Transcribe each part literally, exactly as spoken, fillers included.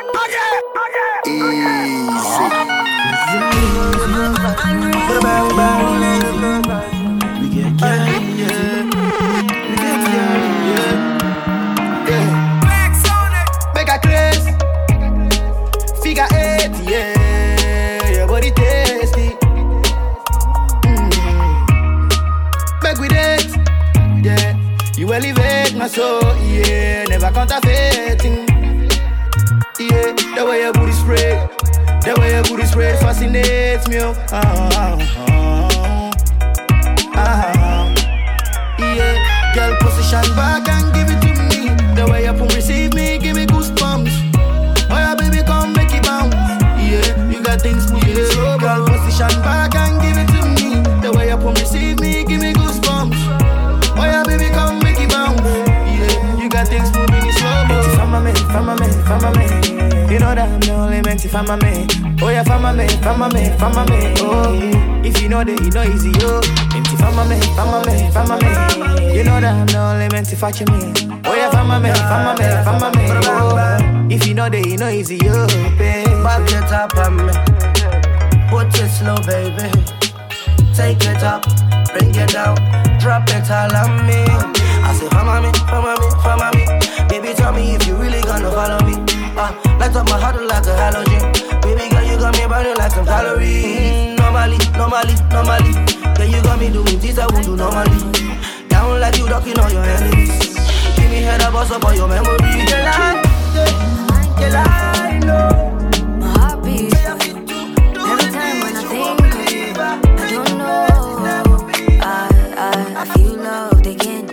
So yeah, never counterfeiting. Yeah, the way your booty spray, the way your booty spray fascinates me. Oh, oh, oh, oh. Yeah, girl, position back and give it to me. The way you put receive me, give me goosebumps. Oh yeah, baby, come make it bounce. Yeah, you got things moving yeah, slow. Girl, position back and give it to me. The way you put receive me, give me goosebumps. Oh yeah, baby, come make it bounce. Things moving in slow mo. If I'm a man, if I'm a man, if I'm a man, you know that I'm the only man. If I'm a man, oh yeah, if I'm a man, if I'm a man, if I'm a man, oh, if you know that you know easy, oh. If I'm a man, if I'm a man, if I'm a man, you know that I'm the only man. If I watch me, oh yeah, if I'm a man, if I'm a man, if I'm a man, oh, if you know that you know easy, oh, baby. Back it up on me, put it slow, baby. Take it up, bring it down, drop it all on me. I say, follow me, follow me, follow me. Baby, tell me if you really gonna follow me. Uh, light up my heart like a halogen. Baby girl, you got me burning like some calories. Mm, normally, normally, normally. Girl, you got me doing things I won't do normally. Down like you ducking all your enemies. Give me head up, bust up all your memories. Girl, I, girl, I know. My heart beats for you. Every time when I think of you, I don't know. I, I, I feel loved again.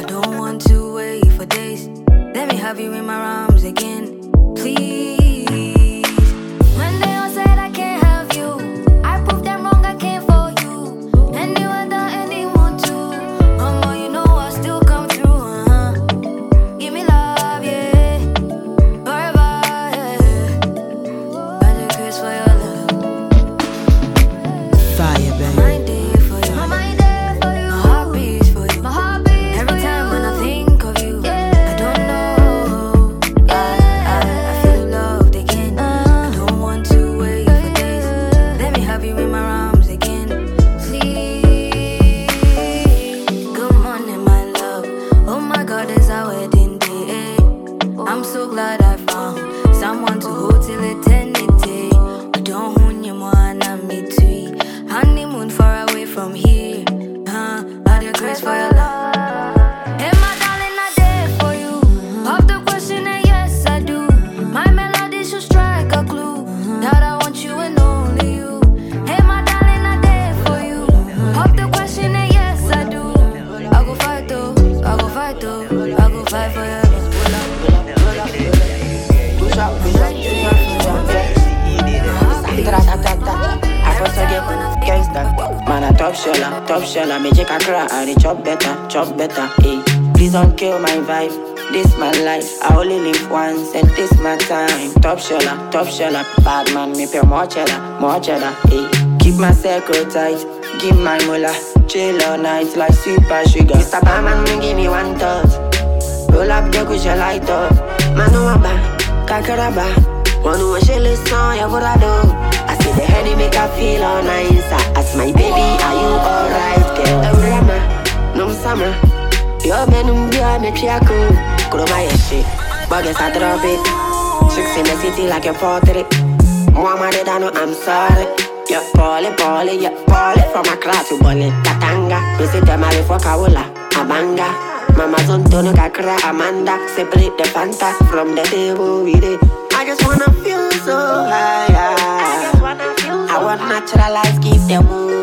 Let me have you in my arms again, please. When they all said I can't have you, I proved them wrong, I came for you. And you and I, anyone too. Mama, you know I still come through, uh-huh. Give me love, yeah. Forever, yeah. By the grace for your love. Fire, baby. My mind there for you. My mind there for you. My heart beats for you. My heart beats every time when I think of you. Yeah. Top sheller, me take a crack and it chop better, chop better, eh. Please don't kill my vibe, this my life. I only live once and this my time. Top sheller, top sheller, bad man, me pay more cheddar, more cheddar, eh. Keep my circle tight, give my mullah, chill all night like super sugar. Mister Barman, me give me one touch. Roll up the kush light up. Manu aba, kakaraba. One who she listen, ya what I do. I see the honey make her feel all nice. I ask my baby, are you alright, girl? Every summer, no summer. Yo, man, um, yeah, me try cool. Go to my shit, but guess I drop it. Chicks in the city like a portrait. Mama, they don't know I'm sorry. Yeah, Polly, Polly, yeah, Polly. From a class to Bonnie, Katanga. We see them all for Kaula, Abanga. Mama Zontono, Kakra, Amanda. Separate the Fanta from the table with it. I just wanna feel so high. I just wanna feel so I want natural life, keep them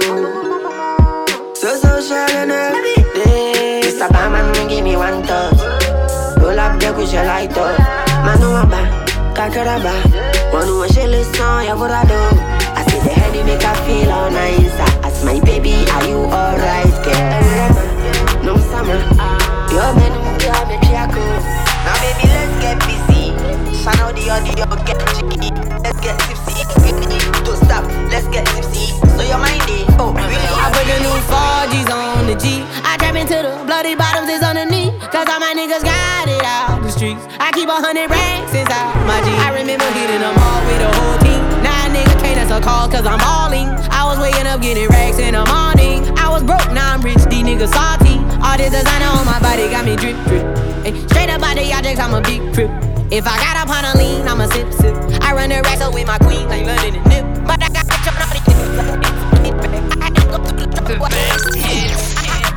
move. So social and every day. Mister Barman, give me one touch. Roll up the kush light up. Manu aba, kakaraba. One who she listen, ya what I do. I see the honey make her feel all nice. I ask my baby, are you alright, girl? No summer. Yo, man, I'm me try cool. Now baby, let's get busy. Shine out the audio, get jiggy. Let's get tipsy. Don't stop, let's get tipsy. So your mind is, oh, really? I put the new four G's on the G. I trap into the bloody bottoms is underneath, cause all my niggas got it out the streets. I keep a hundred racks inside my jeans. I remember hitting them all with the whole team. Now a nigga can't answer call cause I'm balling. I was waking up getting racks in the morning. I was broke, now I'm rich, these niggas salty. All this designer on my body got me drip, drip. Hey, straight up out the objects, I'm a big crip. If I got up on a lean, I'm a sip, sip. I run the racks up with my queen, like London and Nip. But I got bitch up on the The best hits.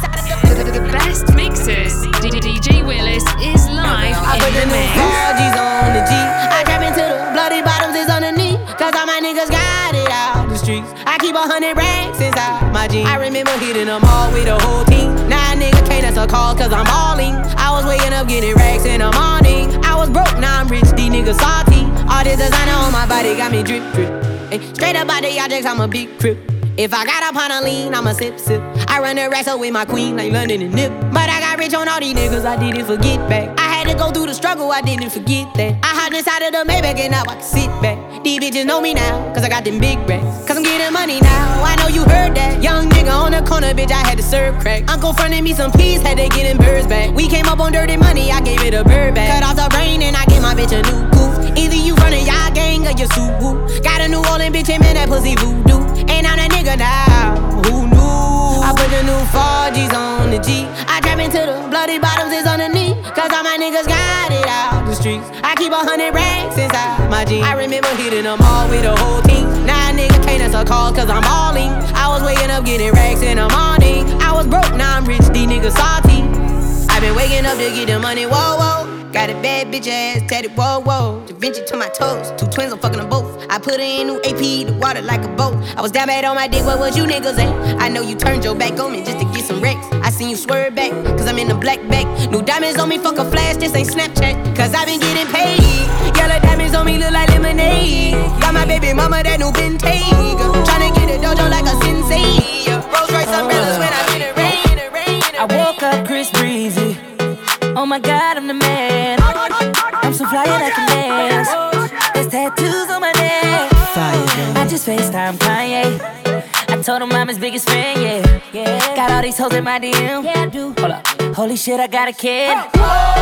The best mixes. D J Willis is live I put in the the new mix. four G's on the G. I trap into the bloody bottoms is underneath, cause all my niggas got it out the streets. I keep a hundred racks inside my jeans. I remember hitting them all with the whole team. Now a nigga can't answer call cause I'm balling. I was waking up getting racks in the morning. I was broke, now I'm rich, these niggas salty. All this designer on my body got me drip, drip. Hey, straight up out the objects, I'm a big crip. If I got up on a lean, I'm a sip, sip. I run the racks up with my queen, like London and Nip. But I got rich on all these niggas, I didn't forget back. I had to go through the struggle, I didn't forget that. I hopped inside of the Maybach and now I can sit back. These bitches know me now, cause I got them big racks. Cause I'm getting money now, I know you heard that. Young nigga on the corner, bitch, I had to serve crack. Uncle fronted me some peas, had to get them birds back. We came up on dirty money, I gave it a bird back. Cut off the brain and I gave my bitch a new coupe. Either you running y'all gang or you Subaru. Got a New Orleans bitch, and man, that pussy voodoo. And I'm that nigga now, who knew? I put the new four G's on the G. I trap into the bloody bottoms is underneath, cause all my niggas got it out the streets. I keep a hundred racks inside my jeans. I remember hitting them all with the whole team. Now a nigga can't answer call cause I'm balling. I was waking up getting racks in the morning. I was broke, now I'm rich, these niggas salty. I been waking up to get the money, whoa, whoa. Got a bad bitch ass tatted, whoa, whoa. Da Vinci to my toes, two twins, I'm fucking them both. I put her in new A P, the water like a boat. I was down bad on my dick, what was you niggas at? I know you turned your back on me just to get some wrecks. I seen you swerve back, cause I'm in the black back. New diamonds on me, fuck a flash, this ain't Snapchat. Cause I been getting paid. Yellow diamonds on me look like lemonade. Got my baby mama that new Bentayga. Tryna get a dojo like a sensei. Rolls Royce umbrellas when I'm in the rain, the rain, the rain. I woke up Chris Breezy. Oh my God, I'm the man. I'm so fly that I can dance. There's tattoos on my neck. Fire, I just FaceTime Kanye. I told him I'm his biggest fan, yeah. yeah. Got all these hoes in my D M. Yeah, I do. Hold up. Holy shit, I got a kid. Oh,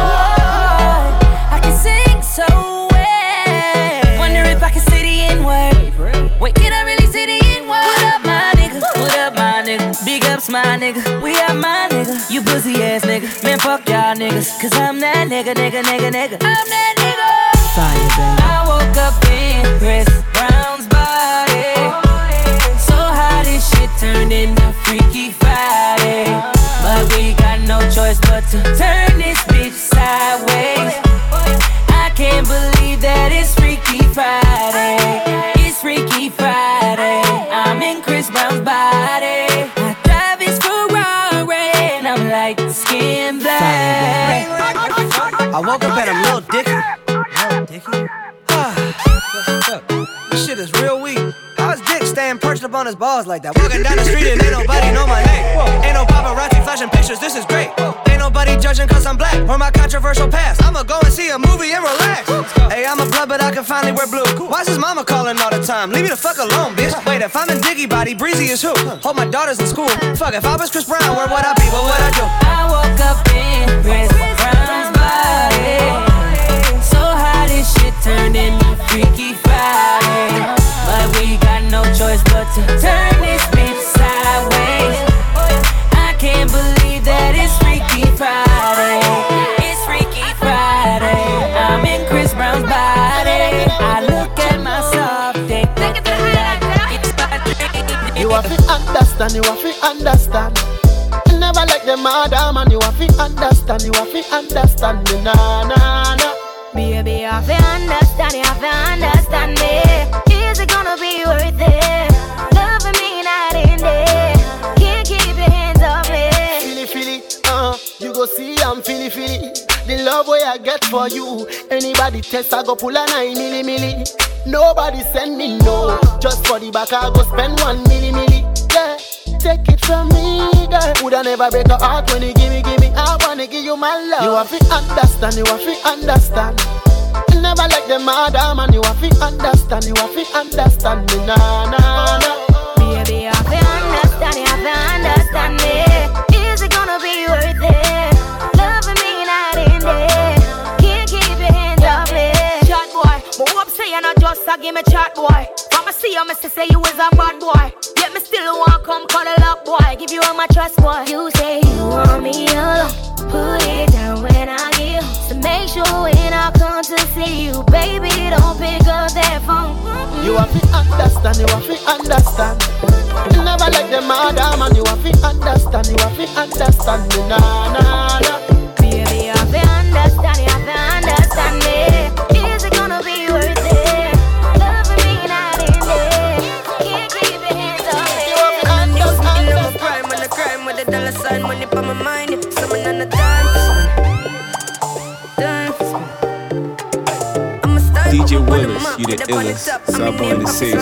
I can sing so well. Wonder if I can say the N-word. Wait, can I really say the N-word? What up, my nigga? What up, my nigga? Big ups, my nigga. We are my nigga. You pussy ass nigga. Man, fuck y'all niggas. Cause I'm that nigga, nigga, nigga, nigga. I'm that nigga. Fire, baby. I woke up in Chris Brown's body. So how this shit turned into Freaky Friday. But we got no choice but to turn this bitch sideways. I can't believe that it's Freaky Friday. It's Freaky Friday. I'm in Chris Brown's body. I drive his Ferrari and I'm like skin black. I woke up at a Lil Dicky. Lil Dicky? This shit is real weak. How's Dick staying perched up on his balls like that? Walking down the street and ain't nobody know my name. Ain't no paparazzi flashing pictures, this is great. Ain't nobody judging cause I'm black or my controversial past. I'ma go and see a movie and relax. Hey, I'm a blood but I can finally wear blue. Why's his mama calling all the time? Leave me the fuck alone, bitch. Wait, if I'm in Diggy body, Breezy is who? Hope my daughter's in school. Fuck, if I was Chris Brown, where would I be? What would I do? I woke up in Chris Brown's body. So how this shit turned into Freaky Friday. But we got no choice but to turn this bitch sideways. I can't believe that it's Freaky Friday. It's Freaky Friday. I'm in Chris Brown's body. I look at myself, think that the light it's my dream. You have to understand, you have to understand. You never like the mother man, you have to understand, you have to understand me, nah, nah, nah. Baby, you have to understand, you have to understand me. Is it gonna be worth it? Loving me night and day. Can't keep your hands off me. Feely, feely, uh, you go see I'm feely, feely. The love way I get for you. Anybody test, I go pull a nine milli, milli. Nobody send me no. Just for the back, I go spend one milli, milli. Yeah, take it from me, girl. Woulda never break a heart when you give me, give me. I wanna give you my love. You have to understand, you have to understand. You never like the mother man, you have to understand, you have to understand me, nah, nah, nah. Baby, you have to understand, you have to understand me. Is it gonna be worth it? give me chat, boy. I'ma see you, Mister say you is a bad boy. Yet me still want come cuddle up, boy. Give you all my trust, boy. You say you want me alone. Put it down when I get home. So make sure when I come to see you, baby, don't pick up that phone. Mm-hmm. You have to understand, you have to understand. You never like the mother, man. You have to understand, you have to understand me, nah, nah, nah. Baby, you have to understand, you have to understand me. Is it gonna be worth it? Loving me night and day. Can't keep your hands off me. You have to understand. You know my crime and the crime with the dollar sign. Money for my mind, someone on the dance. Dance. D J Willis, you the illest. Sub on the six.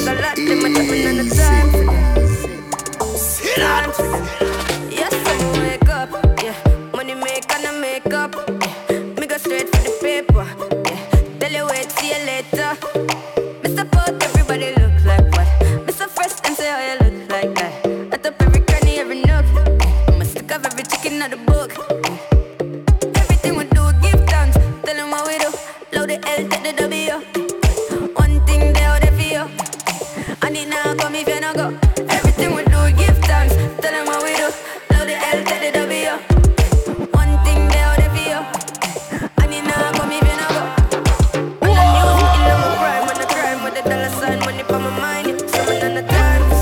Yes, I wake up. Yeah, money make and I make up. Yeah, me go straight for the paper. Yeah, tell you wait, see you later. Mister Pot, everybody look like what? Mister Fresh and say how you look like that. I top every cranny, every nook. I'ma stick up every chicken out the book. Everything we do, give thanks. Tell them what we do. Load the L, take the W. One thing they out there for you. I need now come if you not go. Everything we do, give thanks. Tell them what we do. Load the L, take the W. One thing they out there for you. I need now come if you not go. When I music, you know my crime. When I crime with the dollar sign. Money for my mind. Someone on the dance.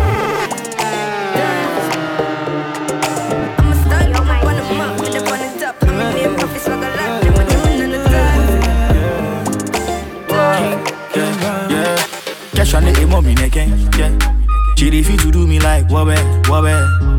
Dance. I'ma start up on the map. With up on the top. I'm in the office like a lot. Them are doing on the dance. Yeah, cash on the emo me again. Yeah, she refuse to do me like wobbe, wobbe.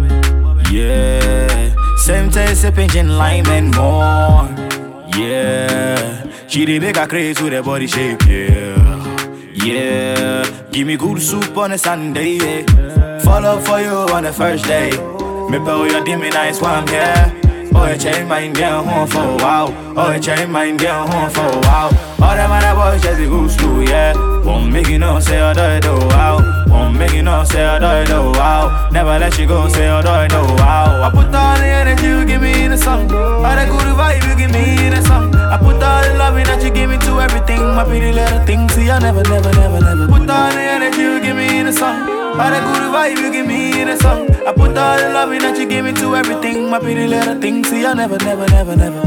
Yeah, same taste, sipping lime and more. Yeah, she the bigger craze with the body shape. Yeah, yeah, give me good soup on a Sunday. Yeah. Follow for you on the first day. Me pay your dimmy nice one, yeah. Oh, you change my girl home for a while. Oh, you change my girl home for a while. All them other boys just be go slow, yeah. Won't make you know, say I do it, oh, wow. Won't make you know, say I do it, oh, wow. Never let you go, say I do it, oh, wow. I put all the energy you give me in the song. All the good vibe you give me in the song. I put all the loving that you give me to everything. My pretty little thing, see I never, never, never, never. Put all the energy you give me in the song. All the good vibe you give me in the song. I put all the loving that you give me to everything. My pretty little thing, see I never, never, never, never.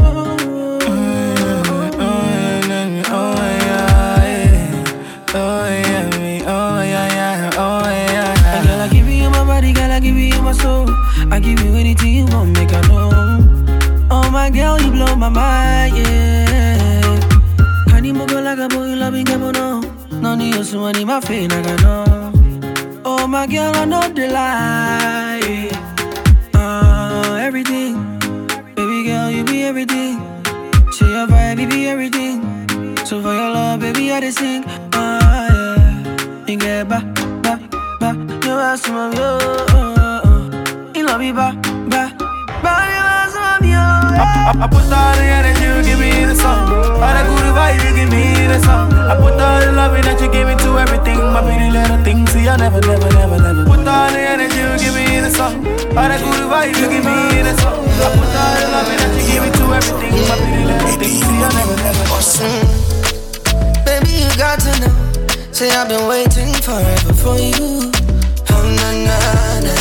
I give you my soul. I give you anything you want, make I know. Oh my girl, you blow my mind, yeah. Honey, mo go like a boy, love me, get no. No need you, so I need my face, I know. Oh my girl, I know the lie. Uh, everything, baby girl, you be everything. Say your vibe, you be everything. So for your love, baby, I just sing. Uh, yeah. You get back, back, back. You ask me, yo. You love me, back, back. Back, you ask me, yo. I, I, I put all the energy you give me in the song. All the good vibe you give me in the song. I put all the loving that you give me to everything. My pretty little thing, see I never, never, never, never. Put all the energy you give me in the song. All the good vibe you give me in the song. I put all the loving that you give me to everything. My pretty little thing, see I never, never, never. Baby, you got to know. Say I've been waiting forever for you. Oh na na na.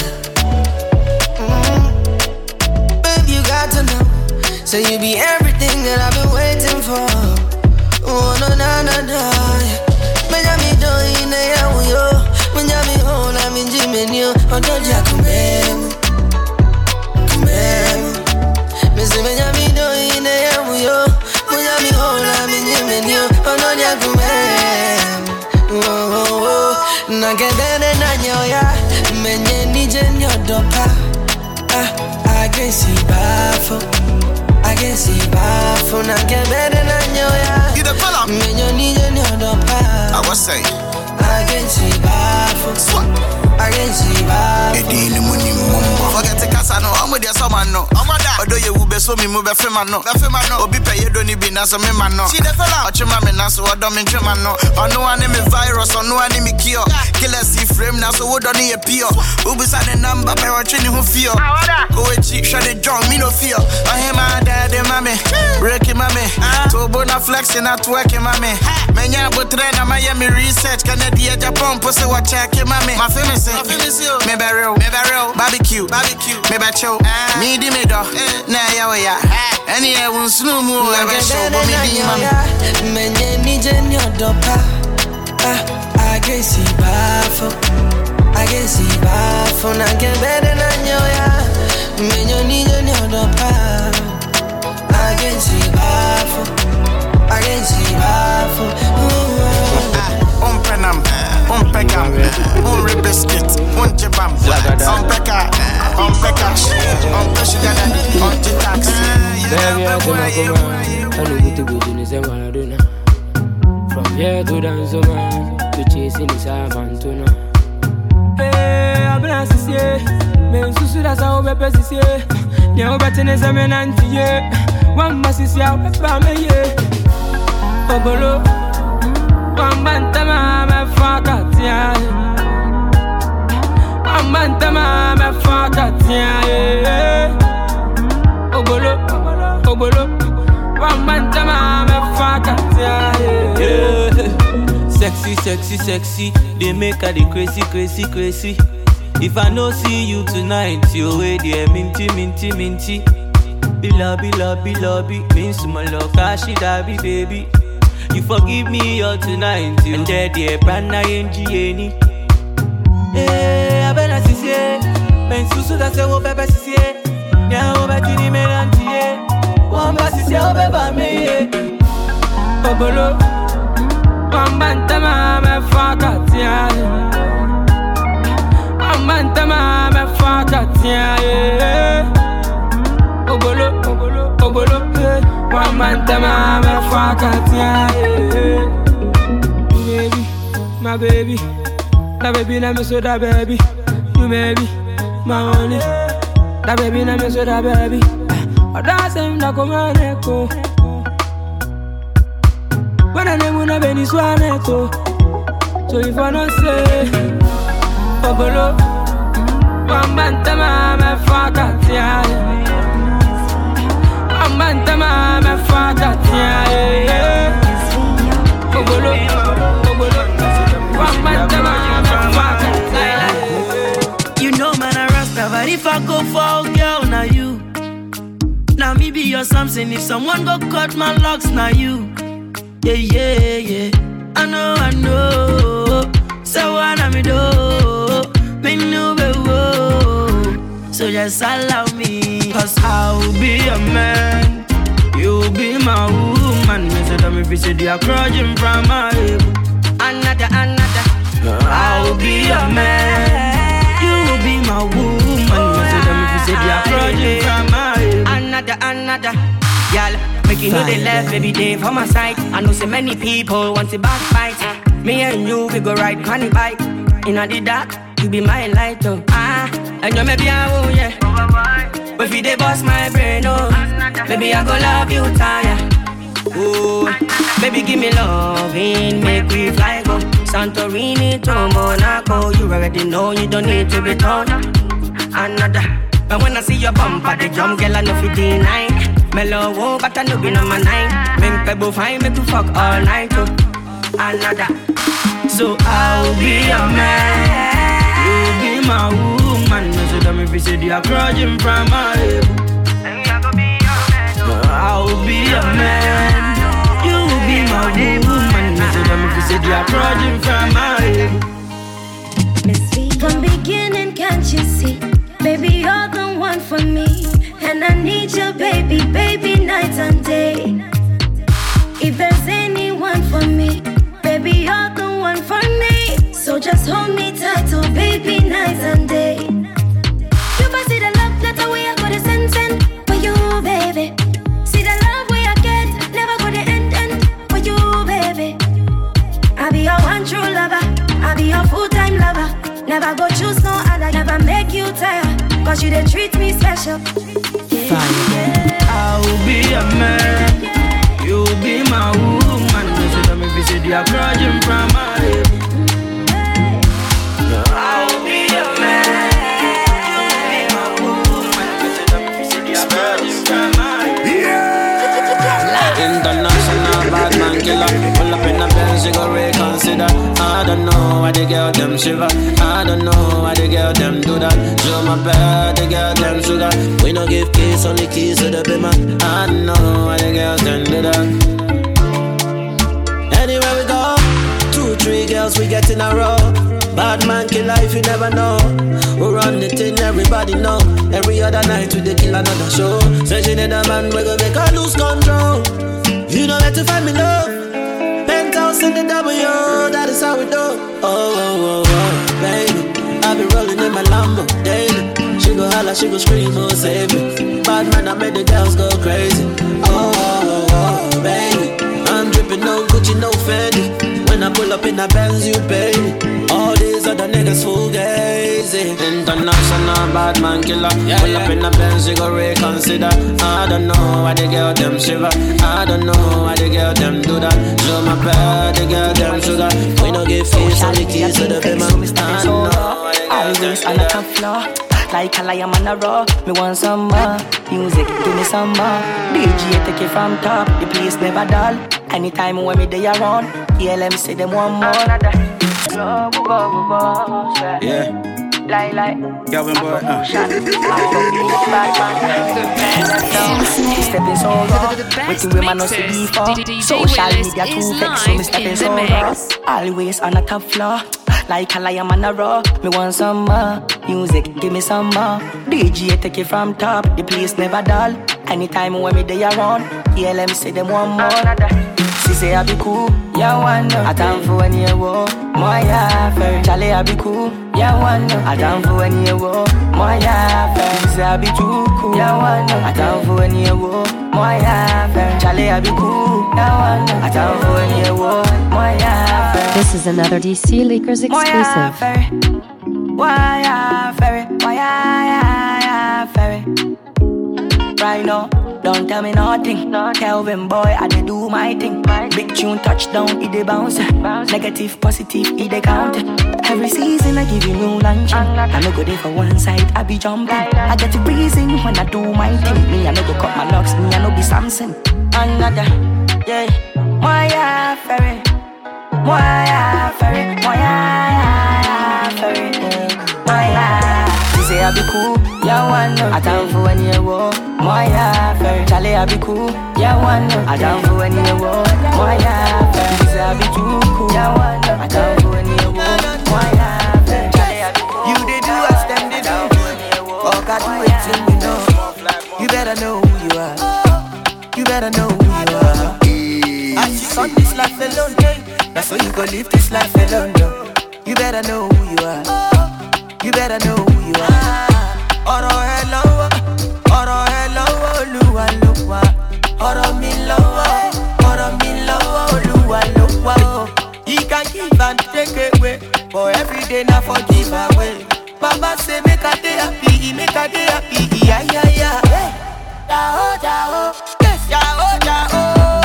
Mm. Baby, you got to know. Say you be everything that I've been waiting for. Oh no na na na. Benjamin doing a yo. Benjamin home, I'm in Jimmy. Oh don't ya come in, come in. Mister Benjamin doing a yo. Benjamin home, I'm in Jimmy. Oh don't ya come in. Oh oh oh. Na get better than you ya. Menye ni jenyo dopa. Ah, I can see bafo. I can see bafo. Na get better than you ya. You the fella. Menye ni jenyo dopa. I was saying. I can see bafo. I can see bafo. Edi ni muni mumbo. Forget the casa no. I'm with your summer no. Odo ye ube so mi mu be fema no. Be fema no. Obi pe ye do ni bi na so me man no. See the fella. Ochima me na so odo me ntwe man no. Ono ane me virus, ono ane me cure. Killer see frame na so odo ni e pure. Ubi sa the number pe wa twe ni ho fear. Go e chi hwe the drum me no fear. I hear my dad and mommy. Breaking mommy. To bona flexing at work, mame. Menya botre na Miami research. Canada, Japan, pussy wa check, mame. My famous, my famous, me barrel, me barrel, barbecue, barbecue, me bacho, me di me do, na ya ya. Any I won't slow mo, I will show me di mame. Menya ni jenyo dopa, I can see bafo, I can see bafo, na can better than yo ya. Menya ni jenyo dopa, I can see bafo, I can see bafo. On penam, on pegam, on rebiscuit, on jabam, on peka, on peka, on peshigana, on jitax. Baby, I come and come on. I know good to good in the same one I do now. From here to Danzoma, to chasing the Savantuna. Hey, I'm not to say, men susu that's how we best say. Now better than some anti ye. One must see how we family ye. Ogolo, one bantama me fuck ya. One bantama me fuck ya. Ogolo, ogolo, one bantama me fuck ya. Sexy, sexy, sexy. They make her the crazy, crazy, crazy. If I no see you tonight, you way there, minty, minty, minty. Be lobby, lobby, lobby. Means my love, cash it, I be baby. You forgive me all tonight, you dead, yeah, brand new G. Hey, I better see you. Men susu da se wo bebe see you. Nya wo be kini me nantie. One ba see you bebe me. Ogolo, one bantama me fuck ya. One bantama me fuck ya. Ogolo, ogolo, ogolo, one bantama me fuck ya. Baby, my baby, that baby na me so that baby. You baby, my honey, that baby na me so that baby. Oh, that's him that come on echo. When I name una beni swaneto. So if I don't say Ogolo, one bantama me fuck ya. One bantama me fuck ya. Ogolo, ogolo, one bantama me fuck ya. You know man I rasta, but if I go for a girl, now you. Now me be your something. If someone go cut my locks, now you. Yeah, yeah, yeah. I know, I know. So what I'm do, me know be wo. So just allow me, cause I'll be a man. You'll be my woman. Me say that me visit you crouching from my hip. Another, another. I'll be a man. You'll be my woman. Me say that me visit you crouching from my hip. Another, another. Y'all. Make you know they left every day for my side. I know so many people want to backfight. Me and you, we go ride on the bike. In the dark, you be my light, oh. Ah, and you maybe I will, yeah. But if they bust my brain, oh. Maybe I go love you, tired. Oh, baby, give me loving, make we fly, go. Santorini to Monaco. You already know you don't need to be told. Another. But when I see your bumper, the jump, girl, I know fifty-nine. Mellow, oh, but I know be number nine. Make people find me to fuck all night, oh. Another. So I'll be a man. You'll be my woman. So that me visit you crouching from my hip. I'll be a man. You'll be my woman. So that me visit you crouching from my hip. From beginning, can't you see? Baby, you're the one for me. And I need you, baby, baby, night and day. If there's anyone for me, baby, you're the one for me. So just hold me tight, oh baby, night and day. You can see the love letter we are gonna send, send for you, baby. See the love we I get, never gonna end, end for you, baby. I'll be your one true lover, I'll be your full-time lover. Never go choose no other, never make you tired. Cause you didn't treat me special. Yeah. I'll be a man. Yeah. You'll be my woman. So let me visit you crouching from my hip. I'll be a man. You'll be my woman. So let me visit you crouching from my hip. International killer. Pull up in a Benz, she go reconsider. I don't know why the girl them shiver. I don't know why the girl them do that. Show my bad, the girl them sugar. We no give keys, only keys to the bimmer. I don't know why the girls them do that. Anywhere we go, two, three girls we get in a row. Bad man kill life, you never know. We run the thing, everybody know. Every other night we dey kill another show. Searching in a man, we go make her lose control. You know where to find me love. Penthouse in the W, that is how we do. Oh, oh, oh, oh, baby, I be rolling in my Lambo daily. She go holla, she go scream, oh, save me. Bad man, I made the girls go crazy. Oh, oh, oh, baby, I'm dripping no Gucci, no Fendi. When I pull up in a Benz, you pay me. All these other niggas fugazi. International bad man killer. Yeah, pull yeah. up in a Benz, you go reconsider. I don't know why the girl them shiver. I don't know why the girl them do that. Show my bad, the girl them sugar. We don't give face on the keys to the payment. I don't know why the girl them do that. Like a lion on a raw, me want some more music, give me some more. D J take it from top, the place never dull. Anytime when me they around, E L M say them one more. Yeah. Like, like, Calvin boy, uh. Stepping so raw, waiting with my nose to be for. Social media too fake, so me stepping so raw. Always on a top floor. Like a lion on a raw, me want some more music, give me some more. D J take it from top, the place never dull. Anytime when me they around, E L M say them one more. She say I be cool, yeah one no. I time for any war, my yeah fair. Charlie I be cool, yeah one no. I time for any war, my yeah fair. She say I be too cool, yeah one no. I time for any war, my yeah fair. Charlie I be cool, yeah one no. I time for any war, my yeah fair. This is another D C Leakers exclusive. Why yeah fair? Why yeah fair? Right now, don't tell me nothing. Calvin boy, I dey do my thing. Big tune touchdown, it dey bounce. Negative, positive, it dey count. Every season I give you new lunch. I no go there for one side, I be jumping. I get to breezing when I do my thing. Me, I no go cut my locks, me, I no be Samson. Another, yeah. Why yeah ferry? Why yeah ferry? Why yeah ferry? Why yeah? She say I be cool, yeah one no. I time for when you war. Why yeah ferry? Charlie I be cool, yeah one no. I time for when you war. Why yeah ferry? She say I be too cool, yeah one no. I time for when you war. Why yeah ferry? Charlie I be cool. You did do as them did do. All got to wait till you know. You better know who you are. You better know who you are. I just on this life alone, that's why you gon' live this life alone, no. You better know who you are. You better know who you are. Ọ̀rọ̀ ẹ lọ́wọ́, ọ̀rọ̀ ẹ lọ́wọ́, Olúwa ló wà. Ọ̀rọ̀ mi lọ́wọ́, ọ̀rọ̀ mi lọ́wọ́, Olúwa ló wà. He can give and take away, but every day na for give away. Baba say make I dey happy, make I dey happy, yeah yeah yeah. Jao jao, yes jao jao.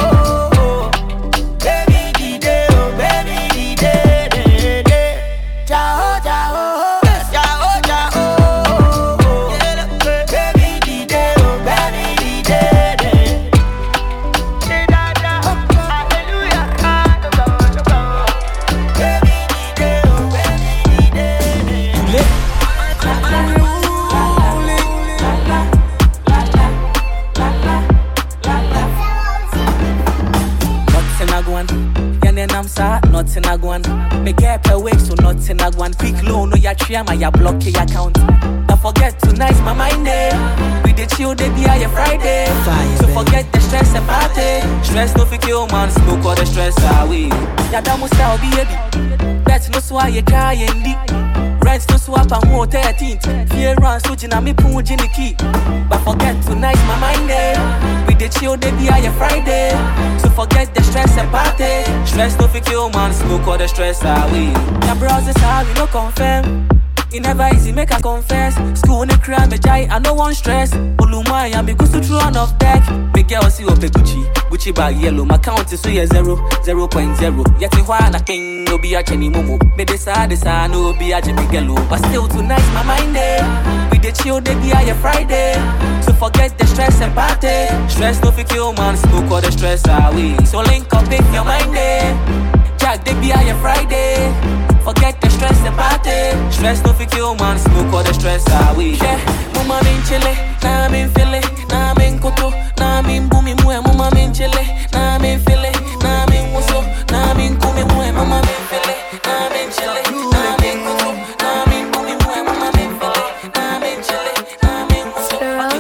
Nothing I go on. Me get per week, so nothing I go on. Quick loan, no ya try my ya block your account. Don't forget tonight, my mind day. We the chill, they be your Friday. Fire, so baby. Forget the stress and party. Stress no fi kill man, smoke all the stress away. Ya da must style be heavy. Bet no so you crying deep. Rents no swap and more thirteenth. Fear run, so jina me punch in the key. But forget tonight, my mind day. We the chill, they be your Friday. So forget the stress and party. Stress no fi kill man, smoke all the stress away. Your browsers how we no confirm. It never easy, make I confess. School ne cry, me jai, I no one stress. Olumai, I me go to throw on off deck. Me girl see up a Gucci, Gucci bag yellow. My count is so yeah zero, zero point zero. Yet why na king no be a chenny momo. Me decide this I no be a jimmy gello. But still tonight my mind eh. We the chill, they be a Friday. So forget the stress and party. Stress no fi kill man, smoke all the stress away. So link up if your mind eh. Jack they be a Friday. Forget the stress and party. Stress no fi kill man, smoke all the stress away. Yeah, mama min chile, na min file, na min koto, na min bumi mwe. Mama min chile, na min file, na min wuso, na min kumi mwe. Mama min file, na min chile, na min koto, na min bumi mwe. Mama min file, na min chile, na min wuso.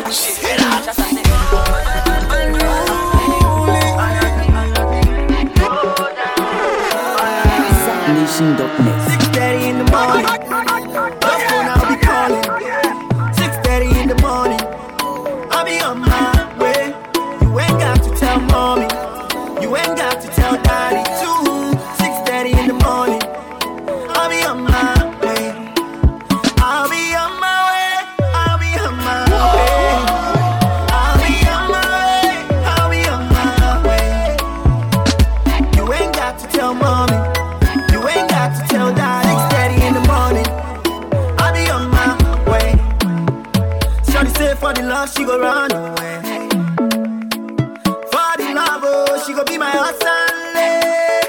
Nation dot net. six thirty in the morning. That's when I'll be calling. six thirty in the morning. I'll be on my way. You ain't got to tell mommy. You ain't got to tell daddy too. six thirty in the morning. I'll be on my way. I'll be on my way. I'll be on my way. I'll be on my way. I'll be on my way. You ain't got to tell mommy. You ain't got to tell daddy. six thirty in the morning. I'll be on my way. Shorty say for the love she go run away. For the love oh she go be my husband.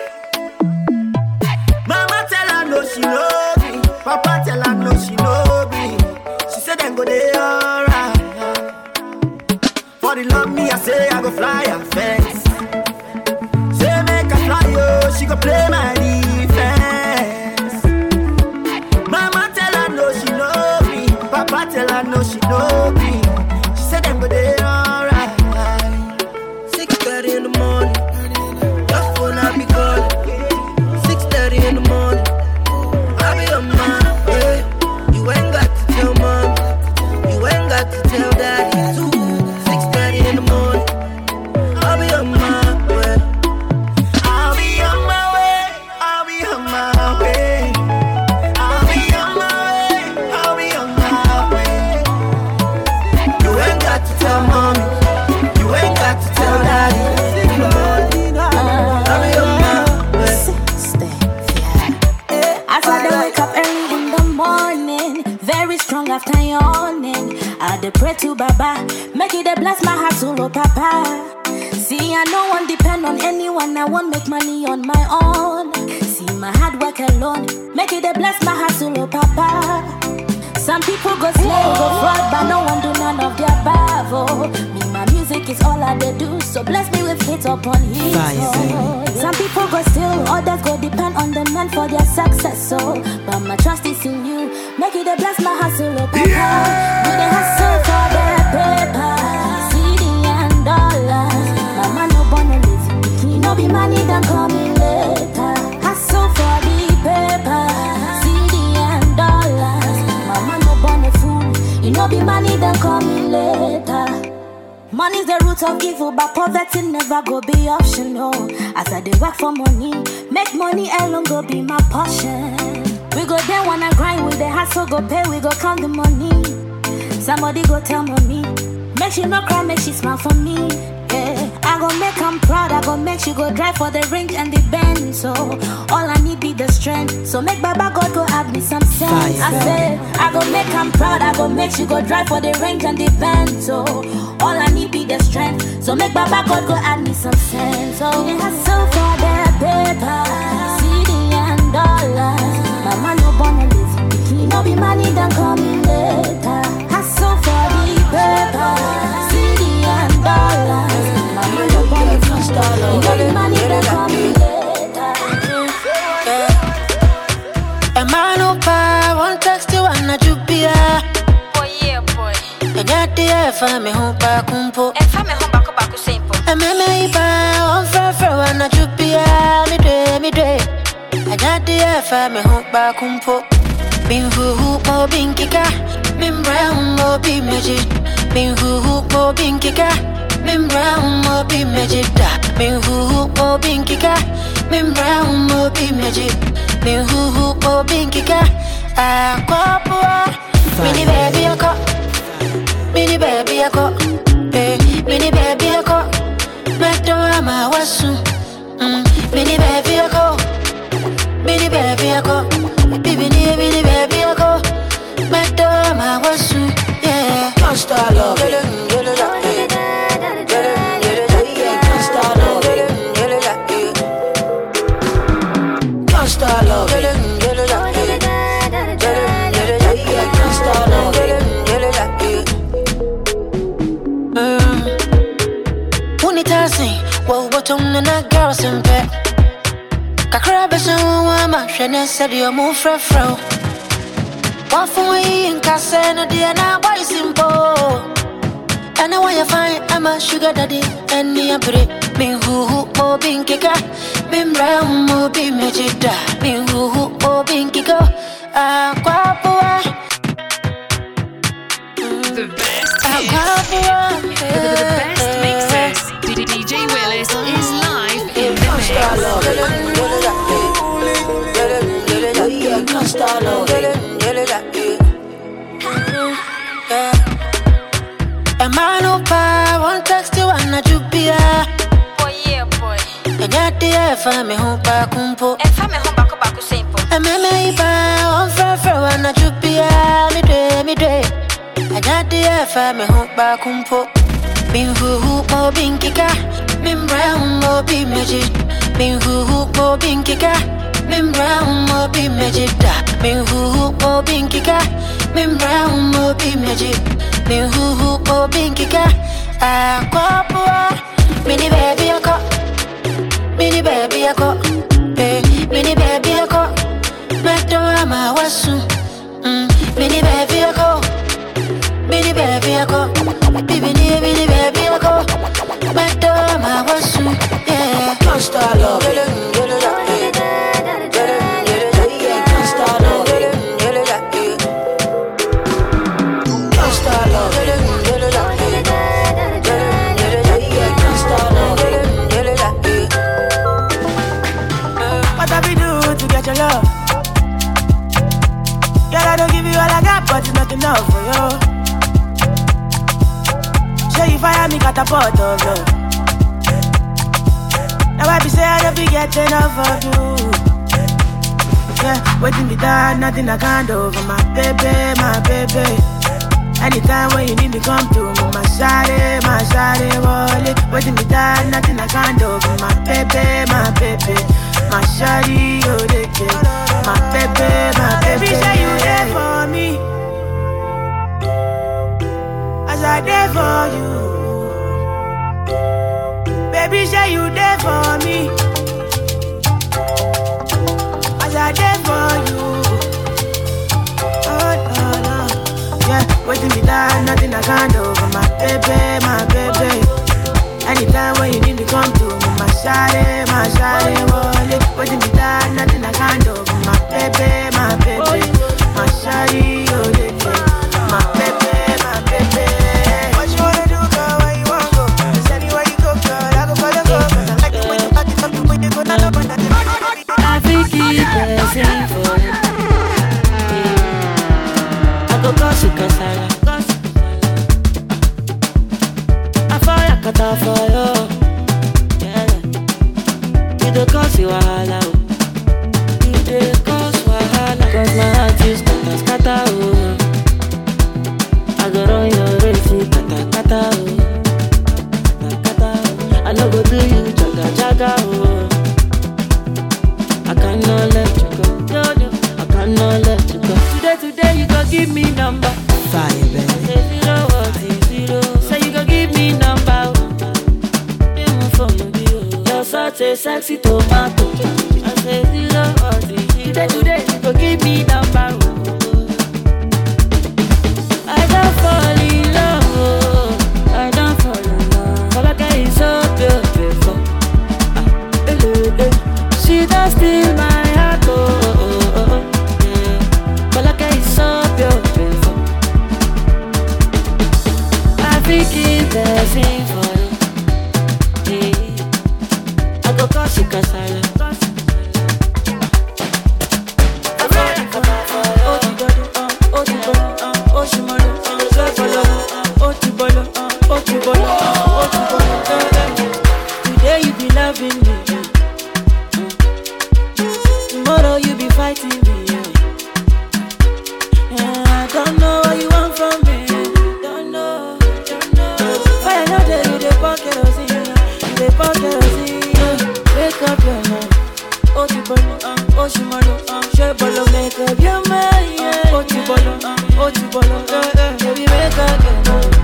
Mama tell her no she know me. Papa tell her no she know me. She said then go there alright. For the love me I say I go fly her fence. Say make her fly oh she go play my defense. Mama tell her no she know me. Papa tell her no she know me. She said them go there alright. six thirty in the morning. Your phone I be calling. six thirty in the morning. I be on my way. You ain't got to tell mom. You ain't got to tell daddy too. six thirty in the morning. I'll be on my way. I'll be on my way. I'll be on my way. I'll be on my way. I'll be on my way. You ain't got to tell mommy. You ain't got to tell daddy. In the morning, I'll be on my way. As I dey wake up early in the morning, very strong after yawning. I dey pray to Baba, make it dey bless my heart, oh Papa. See, I no one depend on anyone, I won't make money on my own. See, my hard work alone, make it dey bless my heart, oh Papa. Some people go slay, go fraud, but no one do none of their above. Oh, me, my music is all I dey do, so bless me with hit upon hit. Oh. Some people go steal, others go depend on the man for their success. So, but my trust is in you, make it a bless my hustle, oh Papa. Yeah. Do the hustle for the paper, C D and dollars. Mama no born a lazy, you know be money don't call me later. Hustle for the paper, C D and dollars. Mama no born a fool, you know be money don't call me later. Money's the root of evil, but poverty never go be optional. As I dey work for money, make money alone go be my portion. We go there wanna grind with the hustle, go pay, we go count the money. Somebody go tell mommy, make she no cry, make she smile for me. Yeah, I go make am proud, I go make she go drive for the range and the bend. So all I need be the strength. So make Baba God go add me some sense. Fire. I say I go make am proud, I go make she go drive for the range and the bend. So all I need be the strength. So make Baba God go add me some sense. So we hustle for the paper, C D and dollars. Mama no born a lazy, you know be money don't come later. Hustle for the paper, C D and dollars. Mama no born a lazy, you know be money don't come later. A man who buy one text you and a jupia. Boy, yeah, boy. And yet the F M home back kumpo. F M home back back simple. A man may buy one for for and a jupia. Me day, me day. And yet the F M home back kumpo. Bin who mo bin kika. Bin brown mo bin magic. Bin who mo bin kika. Bin brown mo bin magic. Bin who mo bin kika. Bin brown mo bin magic. Bin who mo bin kika. Ah, Kwapua. Mini baby, I got. Mini baby, I got. Eh, mini baby, I got. Madama wasu. Mini baby, I got. Mini baby, I got. Mini mini baby, I got. Madama wasu. Yeah. Can't stop love. Well, what on the girls in bed? Kakrabas and Wama, Shana said you're more fro. One for me in Cassana, dear, now why simple? And now I find I'm a sugar daddy, and me a break. Me who more being kicker, me brown more be majida, me who more being kicker. Ah, Quapua. The best hits, the best mixes. D J Willis is live in the mix. A man of power won't text you and not you be a boy, yeah, boy. And yet, dear, family home back kumpo. And family home back back simple. A meme on fair for and not you be a midday, midday. And yet, dear, family home back kumpo. Bin who mo bin kika, bin brown mo bin magic. Bin who mo bin kika, bin brown mo bin magic. Bin who mo bin kika, bin brown mo bin magic. Bin who mo bin kika. Ah, Kwapua, mini baby I got, mini baby I got, eh, mini baby I got. Madama wasu, mini baby I got, mini baby I got. Bibini, bini, baby, I go. Madama wasu, yeah. Can't stop love. Can't stop love. Can't stop love. Can't stop love. What have we do to get your love? Girl, I don't give you all I got, but it's not enough for you. Say you fire me, catapult of love. Now I be say I don't be getting enough of you. Yeah, waiting me down, nothing I can't do for my baby, my baby. Anytime when you need me, come to me, my shawty, my shawty, wallet. Waiting me down, nothing I can't do for my baby, my baby. My shawty, oh, they get my baby, my baby. Say you there for me. I there for you, baby. Say you there for me. As I there for you. Oh no no, yeah. Waiting me down, nothing I can't do for my baby, my baby. Anytime when you need me, come to me, my shawty, my shawty, wallet. Waiting me down, nothing I can't do for my baby, my baby, my shawty, oh yeah, my baby, my baby. I think keep pressing for you. I go cause you cause I like I fire cut off for you. Yeah. You don't cause you wahala. You don't cause wahala. Cause my heart is scatter scatter oh. I go run your race kata kata oh. Kata kata oh. I no go do you jaga jaga oh. I cannot let you go, no, no, I cannot let you go. Today, today, you gon' give me number fire, baby. I say zero, what is zero? Say you gon' give me number even for you, you're such a sexy tomato. I say zero, what is zero? Today, today, you gon' give me number I don't fall in love, I don't fall in love. All I got is so beautiful. Ah, eh, eh, eh. She does steal my heart, oh, oh, oh, oh, yeah. But like I so beautiful. I think it's blessing for you, yeah. I go cause you cause I love. I'm ready for that for you. Oshimano, Shebolo, make up your mind, yeah. Otibolo, Otibolo, baby, make up your mind.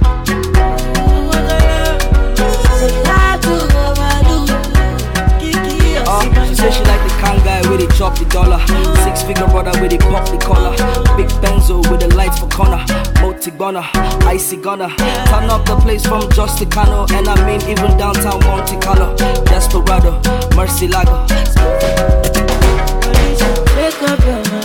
Uh, she said she like the kind guy where they chop the dollar. Six figure brother where they pop the collar. Big Benzo with the lights for corner. Multi gunner, icy gunner. Turn up the place from Justicano. And I mean even downtown Monte Carlo. Desperado, Mercy Lago. Make up your mind.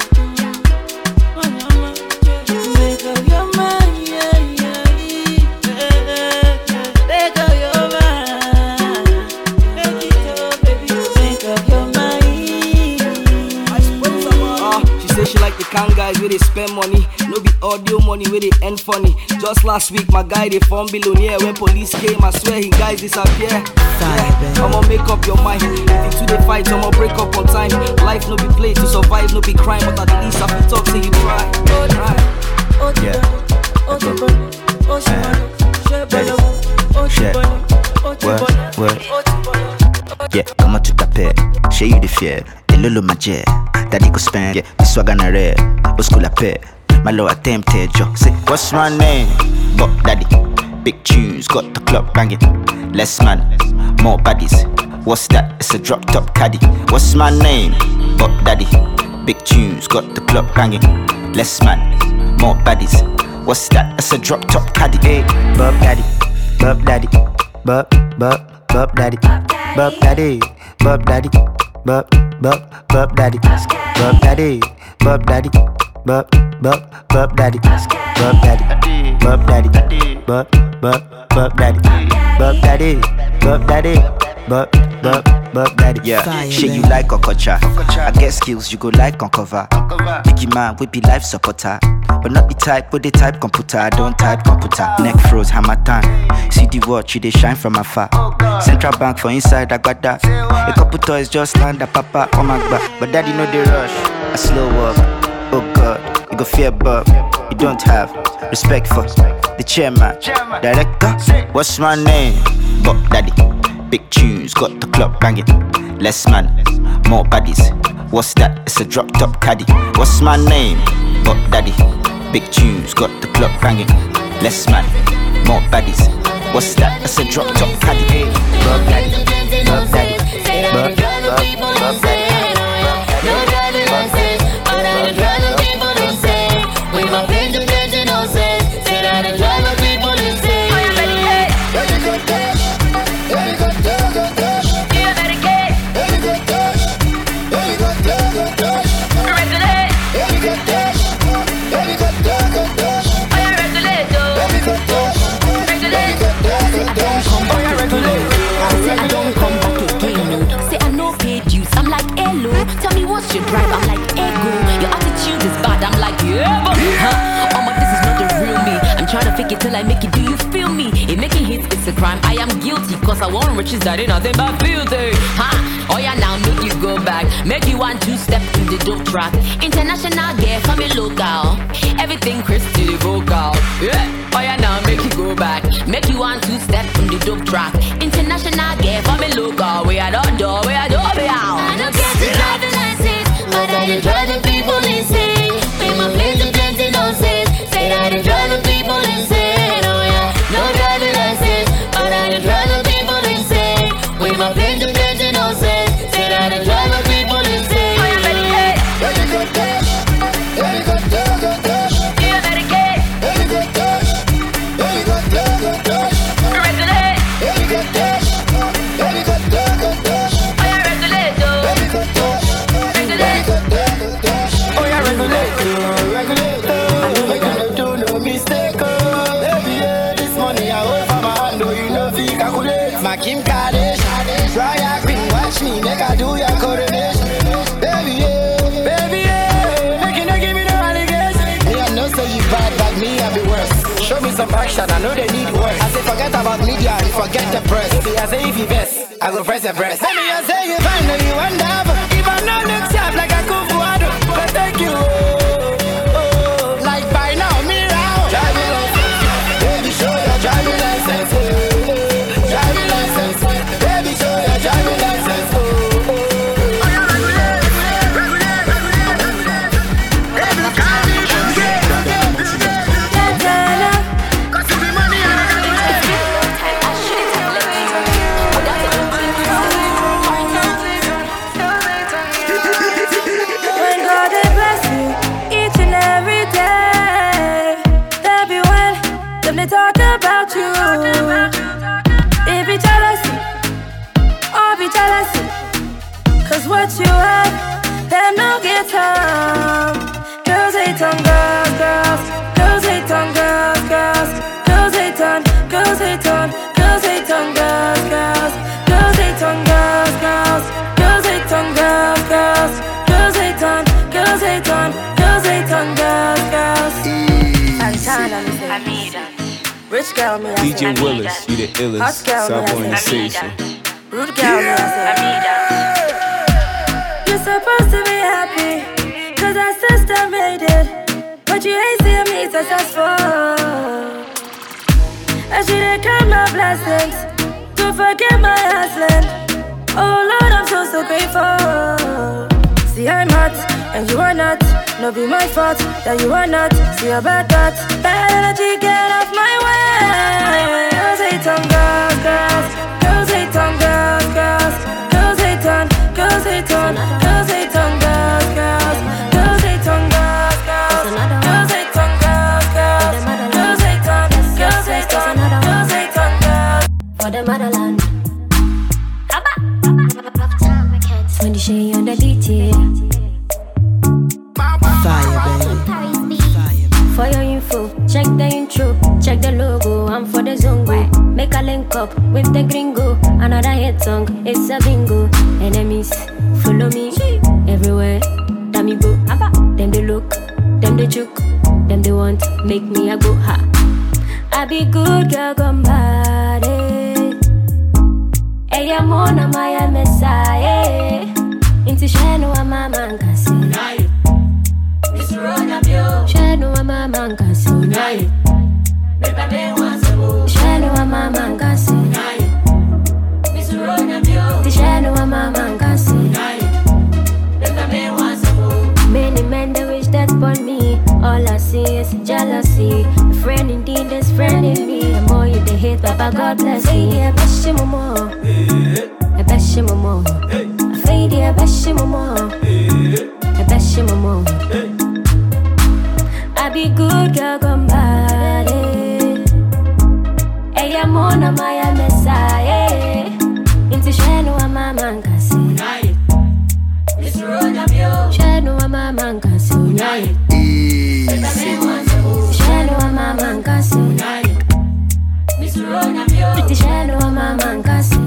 Make up your mind, yeah, yeah, yeah. Make up your mind. Make it up, baby. Make up your mind. Uh, she said she like the kind guys where they spend money. No be audio money where they end funny. Just last week my guy they formed billionaire. When police came I swear he guys disappear. Yeah, I'ma make up your mind. If you two they fight, I'ma break up on time. Life no be play, to survive no be crime. But at least I feel talk say you try. Yeah. What? What? Yeah, come on to prepare. Show you the fear. The lolo maje. Daddy go spend. Yeah, the swagger na rare. Go school a pair. My low attempted yo. Say, what's my name? Bob Daddy. Big tunes, got the club banging. Less man, more baddies. What's that? It's a drop top caddy. What's my name? Bob Daddy. Big tunes, got the club banging. Less man, more baddies. What's that? It's a drop top caddy. Hey, Bob Daddy, Bob Daddy, Bob, Bob, Bob Daddy, Bob Daddy, Bob Daddy, Bob, Bob, Bob Daddy, Bob Daddy, Bob Daddy, Bob, Bob, Bob Daddy, Bob Daddy, Bob Daddy, Bob, Bob, Bob Daddy, Bob Daddy, Bob Daddy, Bob, Bob, Bob Daddy. Yeah, fire, shit you like Okocha. I get skills you go like on cover. Biggie man we be life supporter, but not the type with the type computer. I don't type computer. Neck froze, hammer time. See the watch you they shine from afar. Central bank for inside I got that. A couple toys just land a papa on my back, but daddy know the rush. A slow walk. Oh God, you go fear Bob. You don't have respect for the chairman, director. What's my name? Bob Daddy. Big tunes, got the club banging. Less man, more baddies. What's that? It's a drop top caddy. What's my name? Bob Daddy. Big tunes, got the club banging. Less man, more baddies. What's that? It's a drop top caddy. Hey, Bob Daddy, Bob Daddy, Bob, Bob, Bob Daddy. You drive, I'm like ego. Your attitude is bad, I'm like yeah, but huh? Oh my, this is not the real me. I'm trying to fake it till I make it. Do you feel me? In making hits, it's a crime. I am guilty, cause I want riches that ain't nothing but filthy. Huh? Oh yeah, now make you go back. Make you want to step in the dope track. International girl from a local. Everything Chris to the vocal. Yeah. Oh yeah, now make you go back. Make you want to step in the dope track. International girl from a local. We are not door, we are door, we are. I don't get to drive the license, but I done drive the people insane. Make my place to plenty nonsense. Say that I drive the people insane. Oh yeah, no driving license, but I done drive the people insane. With my place to plenty nonsense. Say that I drive the people insane. Oh yeah, ready, hey. Ready, go dash. Ready, go dash, go dash. Yeah, ready, get. Ready, go dash. Ready, go dash, go dash. Ready, ready, go dash. Ready, go dash, go dash. Oh yeah, regulate, yo. Ready, go dash. Regulate, go dash, go dash. Oh yeah, regulate, yo. Regulate, yo. I gotta do no mistake, oh. Baby, yeah, this money I hold for my hand, oh, you know, fi calculate. My Kim Kardashian, Raya Queen, watch me, make I do your coronation. Baby, yeah, baby, yeah, make you not give me no allegation. Me, I know say you bad, but me, I be worse. Show me some action, I know they need work. I say forget about media, and forget the press. If I say if you best, I go press the press. Let me just say you find that you wonderful. If I know look sharp like a kung fu, I don't, but thank you. Oh, like by now, me round. Driving license, baby, show your driving license. Driving license, baby, show your driving license. Oh, oh. girl, me, I D J say. Willis, you the illest. Hot girl, me, Sabo I and say. Station. Rude girl, me, I say. You're supposed to be happy, cause our sister made it. But you ain't seeing me successful. And she didn't count my blessings. Don't forget my hustling. Oh Lord, I'm so, so grateful. See, I'm hot, and you are not. No be my fault that you are not. See about that. Bad energy, get off my way. Girls hate on girls, girls. Girls hate on girls, girls. Girls hate on, girls hate on. Girls hate on girls, girls. Girls hate on girls, girls. Girls hate on girls, girls. Girls hate on, girls hate on. Girls hate on girls. For the motherland. When the shade on the detail. Fire, baby. For your info, check the intro, check the logo. I'm for the zongo. Make a link up with the gringo. Another hit song, it's a bingo. Enemies, follow me everywhere. Damn you go. Them they look, them they choke, them they want make me a go ha. I be good girl, come bad. Hey, I'm on a my messiah. Into shano a mama can say. Miss Rona Bio. Shano a mama can say. Shano a mama can say. Miss Rona Bio. Shano a mama can say. Many men they wish that upon me. All I see is jealousy. A friend indeed is friend in me. The more you they hate, Papa God bless me. I bless you more. I bless you more. I fade I bless you more. I bless you more. I be good girl, come bad. Hey, I'm on a my messiah. Into shano a mama can see. Shano a mama can see. Shano a mama can see. Shano a mama can see.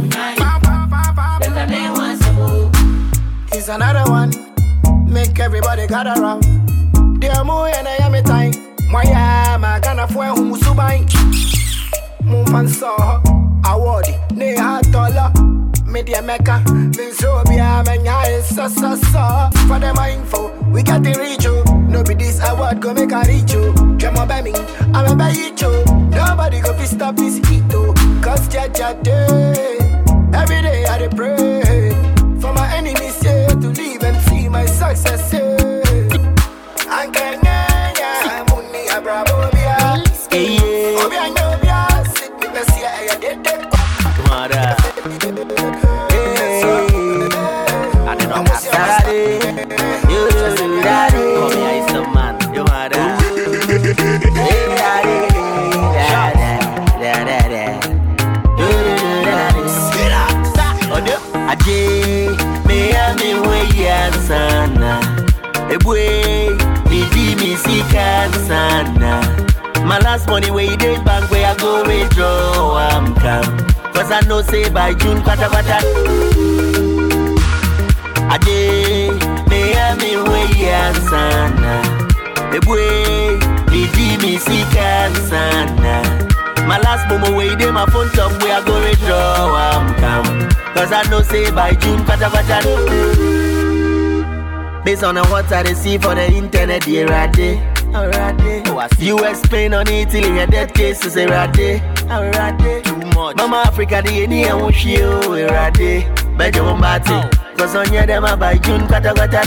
It's another one. Make everybody gather around. Dear Mo and I am a time. My ama gonna fue hum subai. Moon fan saw award. Ne ha dollar. Media mecca. Min so be a menya is so so so. For them info, we got the reach you. No be this award go make a reach you. Dream of me, I'm a buy it you. Nobody go fi stop this heat though. Cause Jaja day. Every day I dey pray for my enemies, yeah, to live and see my success, yeah. I can't get money, I bravo, yeah. Hey, yeah. Obi, I know, yeah. Sit with me, see, I did it. Come on, da. Hey, I don't know what's Saturday. You do that. Come here, it's the man. You are da. Hey, daddy. Da, da, da, da. Aje, me ame we yansana. Ebwe, me di me si kansana. My last money where you did bank where I go withdraw am come. Cause I know say by June kwata kwata. Aje, me ame we yansana. Ebwe, me di me si kansana. My last moment where you did my phone top where I go withdraw am come. Cause I know say by June kwata kwata. Based on what I see for the internet, yeah, right there. U S Spain on Italy, yeah, dead cases, yeah, right there. Too much. Mama Africa, the any and won't show, yeah, right there. Better one party. Cause on your them by June kwata kwata.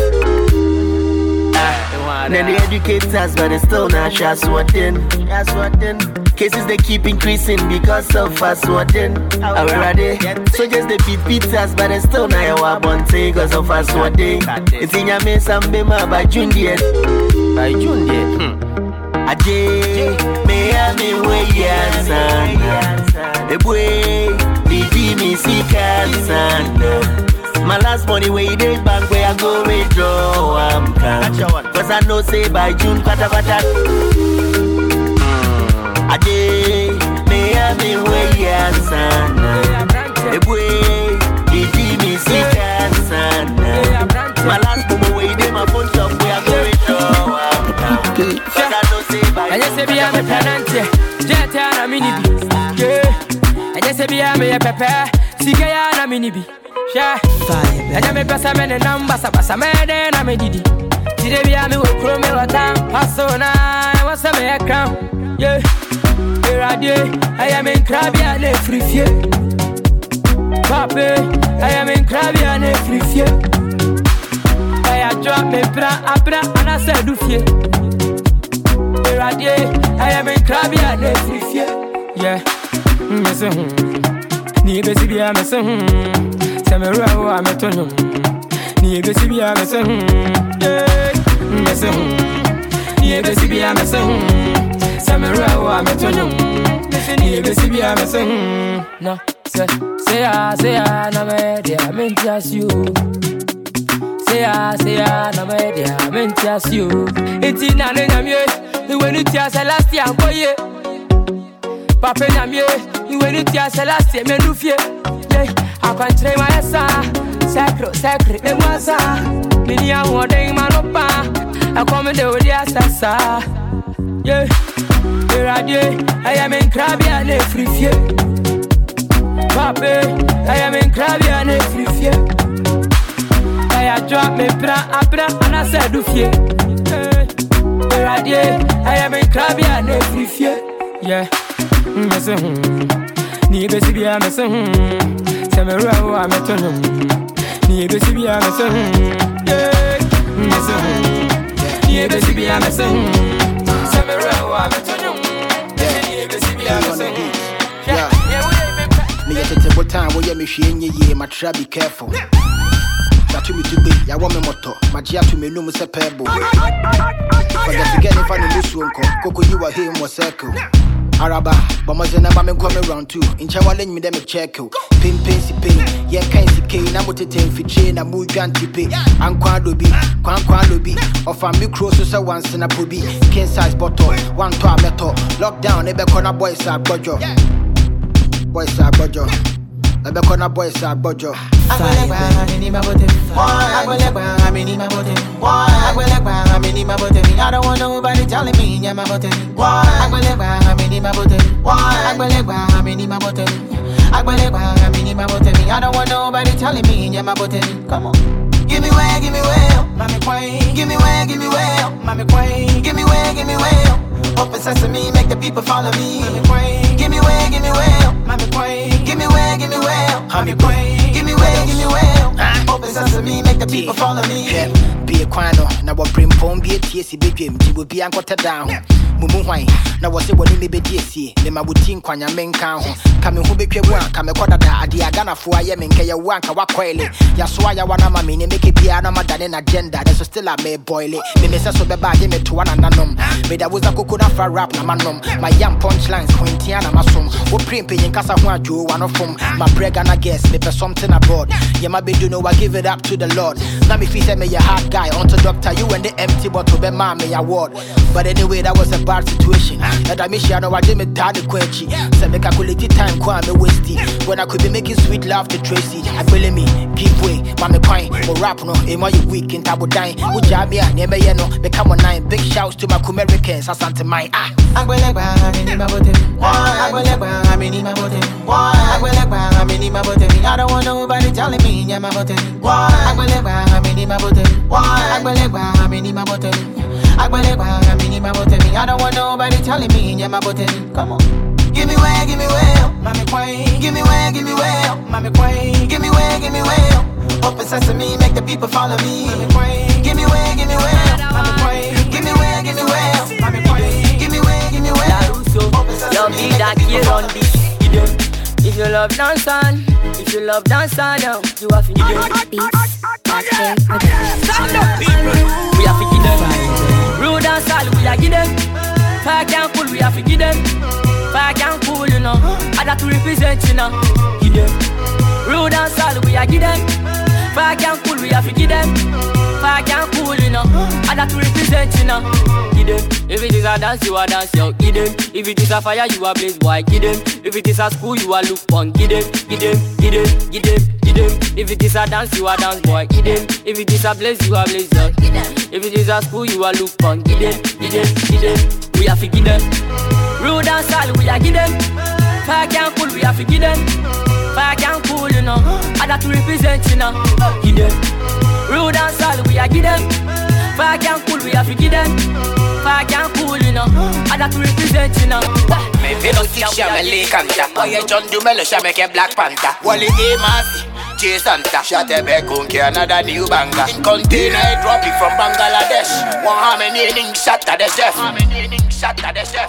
Ah, then they educate us, but they still not sure sweating. That's what then. Cases they keep increasing because of fast sweating. Already, so just they beat beat us, but they still not your bonte because of fast sweating. It's in your mess and bema by June yet. By June yet. Aje, me ame we yansana. Ebwe, me di me si kansana. My last money where you did bank where I go withdraw am come. Cause I know say by June kwata kwata. Aje, me ame we yansana. Ebwe, me di me si kansana. My last money where you did my phone shop where I go withdraw am come. Cause I know say by June kwata kwata. Jeta na mini say be a me pepe. Sika ya na me ni bi. Sha. Enya me pesa me ne number sa basa me de na me didi. Today be a me wo kro me wata. Pasona, I want some me crown. Yeah. Radio, I am in Crabia ne free fear. Pape, I am in Crabia ne free fear. I drop me bra abra and I said do fear. Radio, I am in Crabia ne free fear. Yeah. Mese hum. Ni besi bia mese hum. Samera wa metonum. Ni besi bia mese hum. Yeah. Mese hum. Ni besi bia mese hum. Samera wa metonum. Ni besi bia mese hum. No, say say ah say ah na me dia mentias you. Say ah say ah na me dia mentias you. Eti na ne nyamye, ni wenu tia last year boye. Papa nyamye, ni wenu tia last year me nufie. Yeah, I can't try my asa. Sacro sacre e mwasa. Mini ya wode manopa. I come de odi asasa. Yeah. Radio, I am in Crabia ne free fear. Pape, I am in Crabia ne free fear. I drop me bra abra and I said do fear. Radio, I am in Crabia ne free fear. Yeah. Mese hum. Ni besi bia mese hum. Samera wa metonum. Ni besi bia mese hum. Yeah. Mese hum. Ni besi bia mese hum. Samera wa metonum. Yeah, me at the table time where you machine ye, my try be careful. That to me to be, ya want me moto, my jia to me no must a pebble. Forget to get in front of this one, Coco, you are here, more circle. Araba, but my zena man come around too. In Chawalin, me them a check you. Pin, pin, si pin, yeah, can't see cane, I'm with the ten for chain, I'm with Janti pay. I'm quadrubi, quan quadrubi, of a micro so once in a pubi. King size bottle, one to a metal. Lockdown, never corner boys are bojo. Boys are bojo. Never corner boys are bojo. I don't want nobody telling me, yeah, my button. I believe I'm in my button. I believe I'm in my button. I believe I'm in my button. I don't want nobody telling me, yeah, my button. Come on. Give me way, give me way, mommy queen. Give me way, give me way, mommy queen. Give me way, give me way. Open sesame, make the people follow me. Mommy queen. Give me way, give me way, mommy queen. Give me way, give me way, mommy queen. Give me way, give me way. Open sesame, make the people follow me. Be a quino, now what bring pom be a T S C big game, you will be anchored down. Mumu wine, now was it what he may be D C, Lema would think Quanya men count. Coming who be one, come a quarter at the Agana for I am in Kaya Wanka Wakwele. Yaswaya wana mammy, make it piano than an agenda, there's still a may boil it. Me miss us over by him to one and unknown. Made I was a coconut for rap, Namanum, my young punchlines, Quintiana Masum, who print paying Casa Juan Joe, one of whom, my breg and I guess, me for something aboard. Yeah, my baby, you know, I give it up to the Lord. Now, if he said me a hard guy, onto doctor, you and the empty bottle, be mommy award. But anyway, that was a bad situation. And I miss you, I know I didn't die the quenchi. So make a quality time, Kwame Westy. When I could be making sweet love to Tracy. I believe me, give way, mommy pine, or rap no, in my week in Tabo Dine. Would Jamia, never you know, become a nine. Big shouts to my Americans, I sent to my ah. I will let I'm in my bottom. I will let I'm in my bottom. I will let I'm in my bottom. I don't want nobody telling me, yeah, my bottom. I will let I'm in my bottom. I will let I'm in my bottom. I will let I'm in my bottom. I don't want nobody telling me, yeah, my bottom. Come on. Give me way, give me way, mommy queen. Give me way, give me way, mommy queen. Give me way, give me way. Open sesame, make the people follow me. Mommy queen. Give me way, give me way, mommy queen. Give me way, give me way, mommy queen. Give me way, give me way. Open sesame, make the people follow me. If you love dance on, if you love dance on, you have to give them beats. Stand up, people. We have to give them. Rude dance all, we have to give them. Fire and cool, we have to give them. Fire and cool, you know. I got to represent, you know. Give them. Rude dance all, we have to give them. Fire and cool, we have to give them. Fire and cool, you know. I got to represent, you know. Give them. If it is a dance, you a dance, yo. Give them. If it is a fire, you a blaze, boy. Give them. If it is a school, you a look fun. Give them. Give them. Give them. Give them. Give them. If it is a dance, you a dance, boy. Give them. If it is a blaze, you a blaze, yo. If it is a school, you a look fun. Give them. Give them. Give them. We have to give them. Rude dance all, we a give them. Fire can cool, we have to give them. Fire can cool, you know. I got to represent, you know. Give them. Rude and solid, we are give them. Fire can cool, we have to give them. Fire can cool, you know. I got to represent, you know. Maybe no teach you me canta. Why you John Dumelo she make a Black Panther? Wally Amos, J Santa. Shot a beck unke another new banger. In container I drop it from Bangladesh. One how many innings shot at the chef? How many innings shot at the chef?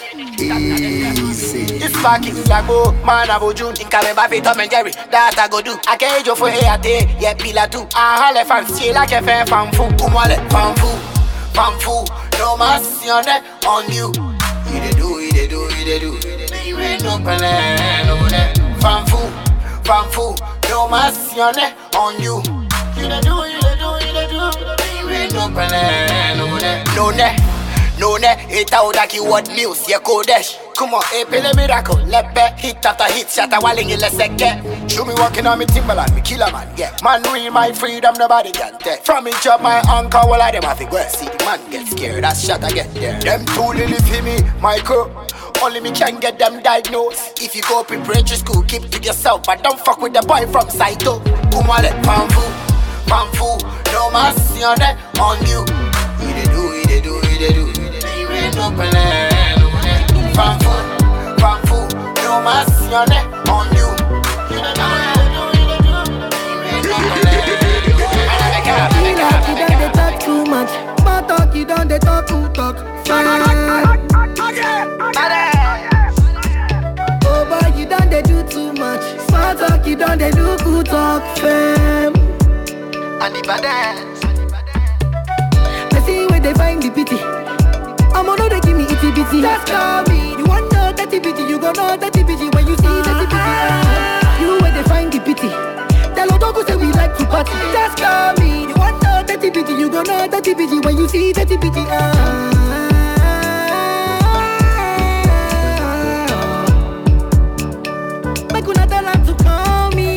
It's fucking Lago, man Abu June. In Kameba Fit Tom and Jerry, that I go do. I can't jo for here day, yeah pila too. I hale fancy like a fair fanfu. Kumale fanfu, fanfu. No mercy on that on you. You they do, you they do, you they do. You ain't no plan, no that. Fanfu, fanfu. No mercy on that on you. You they do, you they do, you they do. You ain't no plan, no that. No that. No ne, it out like you what news, yeah Kodesh. Come on, eh, pele miracle, lepe, hit after hit, shatter walling in the second. Show me walking on me Timberland, me killer man, yeah. Man, real my freedom, nobody can take. From each of my uncle, all of them have to go. See the man get scared, that's shot I get there. Them too little for me, my crew. Only me can get them diagnosed. If you go preparatory school, keep to yourself, but don't fuck with the boy from Saito. Kumale, pamfu, pamfu, no mercy on that, on you. You they do, you they do, you they do. No plan, no plan. Fanfu, fanfu, no mercy on it, on you. You don't know, you don't know, you don't know. You don't talk too much, small talk, you don't they talk too talk. Oh boy, you don't they do too much, small talk, you don't they do good talk, fam. And the badass. Let's see where they find the pity. I'm on they give me itty bitty. Just call me. You want know that bitty, you gon' know that bitty when you see that bitty. Uh, you where they find the pity. Tell Odogo say we like to party. Just call me. You want know that bitty, you gon' know that bitty when you see that bitty. Uh, make una tell her to call me.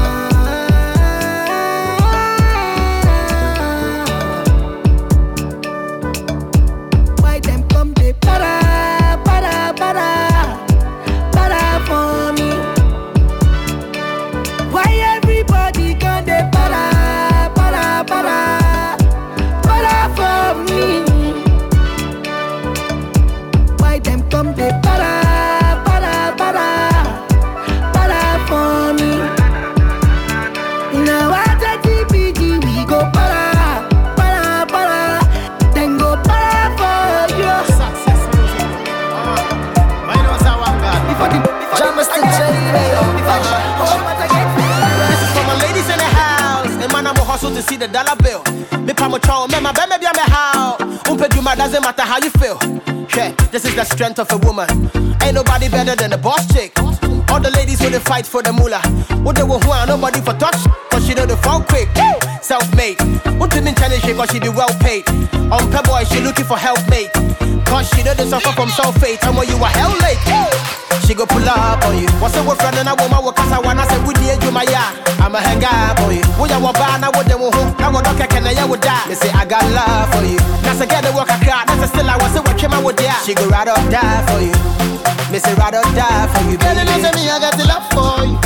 To see the dollar bill. Me pa mo chow, me ma be me be me how. Umpe duma doesn't matter how you feel. Yeah, this is the strength of a woman. Ain't nobody better than the boss chick. All the ladies who they fight for the moolah. What they want nobody for touch, cause she know the phone quick. Self-made. Umpe min challenge cause she be well paid. On pe boy, she looking for helpmate. Cause she know they suffer from sulfate. And when you are hell late, she go pull up on you. What's up with friend and I want my work cause I wanna say we did you my yard. I'm a hang up on you. When you want bad, I want them home. Now what okay can I would die? They say I got love for you. Now say get the work I cry. That's still I was say what came I would die. She go right up die for you. Me say right up die for you. Girl, you know say me I got the love for you.